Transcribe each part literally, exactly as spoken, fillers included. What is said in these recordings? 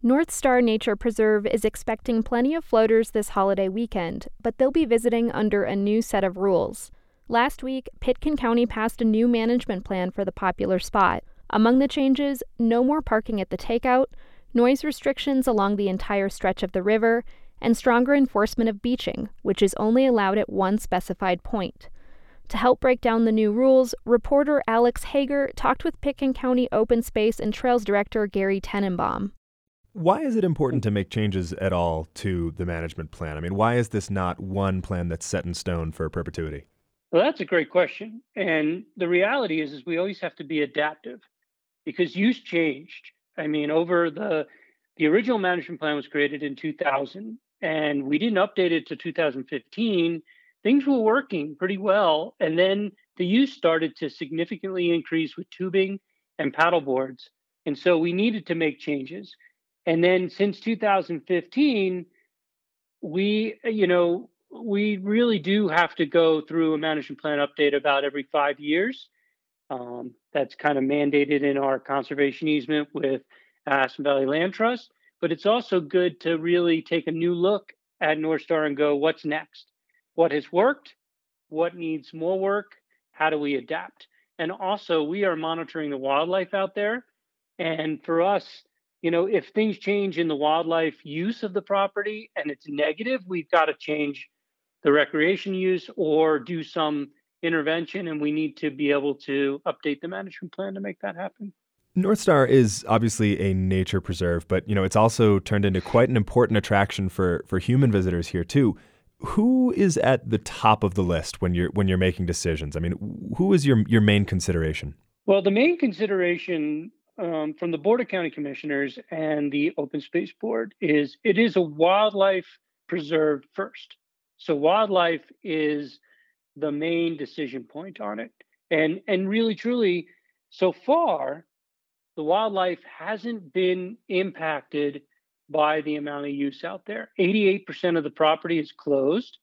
North Star Nature Preserve is expecting plenty of floaters this holiday weekend, but they'll be visiting under a new set of rules. Last week, Pitkin County passed a new management plan for the popular spot. Among the changes, no more parking at the takeout, noise restrictions along the entire stretch of the river, and stronger enforcement of beaching, which is only allowed at one specified point. To help break down the new rules, reporter Alex Hager talked with Pitkin County Open Space and Trails Director Gary Tenenbaum. Why is it important to make changes at all to the management plan? I mean, why is this not one plan that's set in stone for perpetuity? Well, that's a great question. And the reality is, is we always have to be adaptive because use changed. I mean, over the the original management plan was created in two thousand, and we didn't update it to two thousand fifteen. Things were working pretty well, and then the use started to significantly increase with tubing and paddle boards, and so we needed to make changes. And then since two thousand fifteen, we, you know, we really do have to go through a management plan update about every five years. Um, that's kind of mandated in our conservation easement with Aspen Valley Land Trust. But it's also good to really take a new look at North Star and go, what's next? What has worked? What needs more work? How do we adapt? And also, we are monitoring the wildlife out there. And for us, you know, if things change in the wildlife use of the property and it's negative, we've got to change the recreation use or do some intervention, and we need to be able to update the management plan to make that happen. North Star is obviously a nature preserve, but you know it's also turned into quite an important attraction for for human visitors here too. Who is at the top of the list when you're when you're making decisions? I mean, who is your your main consideration? Well, the main consideration um, from the Board of County Commissioners and the Open Space Board is it is a wildlife preserve first. So wildlife is the main decision point on it. And and really truly, so far, the wildlife hasn't been impacted by the amount of use out there. eighty-eight percent of the property is closed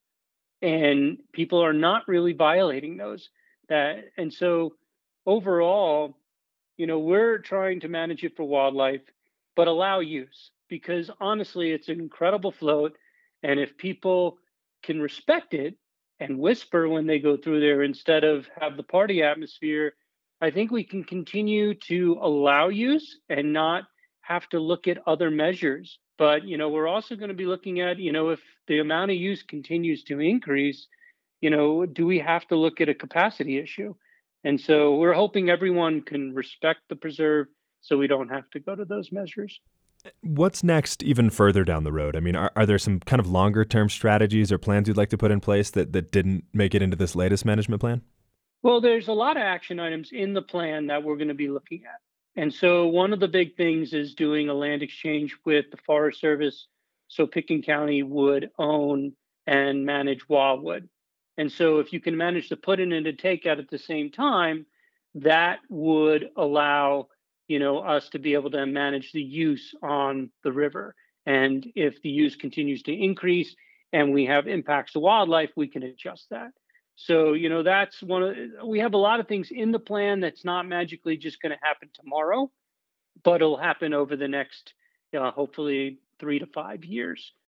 and people are not really violating those. That and so overall, you know, we're trying to manage it for wildlife, but allow use because honestly, it's an incredible float. And if people can respect it and whisper when they go through there instead of have the party atmosphere, I think we can continue to allow use and not have to look at other measures. But, you know, we're also going to be looking at, you know, if the amount of use continues to increase, you know, do we have to look at a capacity issue? And so we're hoping everyone can respect the preserve so we don't have to go to those measures. What's next even further down the road? I mean, are, are there some kind of longer term strategies or plans you'd like to put in place that, that didn't make it into this latest management plan? Well, there's a lot of action items in the plan that we're going to be looking at. And so one of the big things is doing a land exchange with the Forest Service so Pitkin County would own and manage Wildwood. And so if you can manage to put in and to take out at the same time, that would allow, you know, us to be able to manage the use on the river. And if the use continues to increase and we have impacts to wildlife, we can adjust that. So, you know, that's one of we have a lot of things in the plan that's not magically just going to happen tomorrow, but it'll happen over the next, uh, hopefully, three to five years.